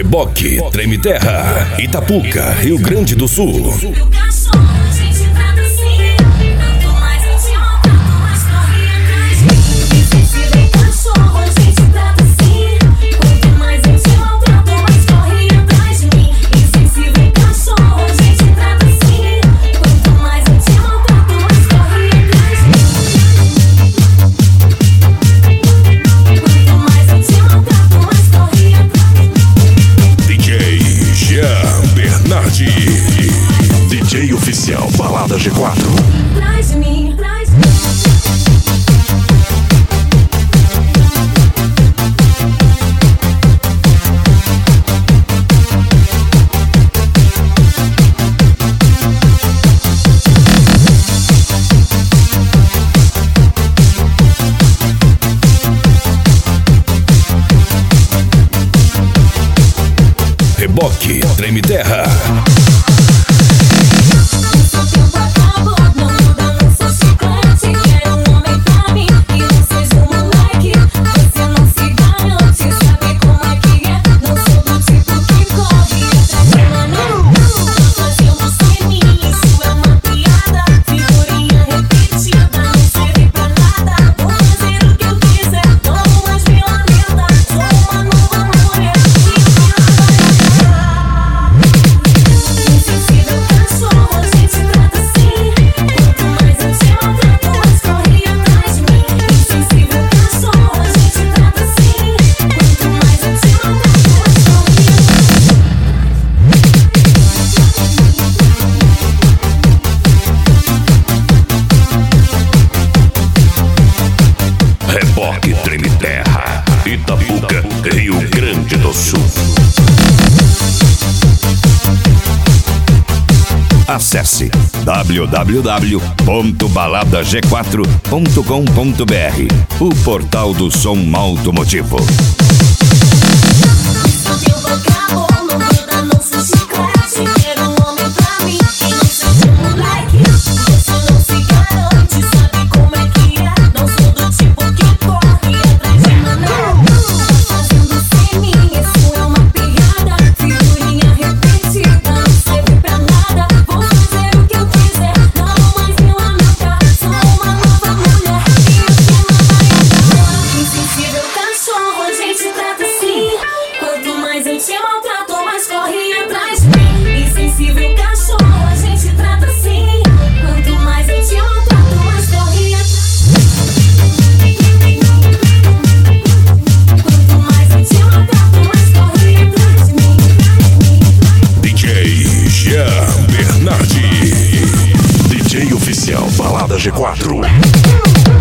Reboque, Treme Terra, Itapuca, Rio Grande do Sul. DJ oficial Balada G4. Traz de mim, traz Reboque, Treme Terra. Reboque, Treme Terra, Itapuca, Rio Grande do Sul. Acesse www.baladag4.com.br, o portal do som automotivo. DJ oficial Balada G4.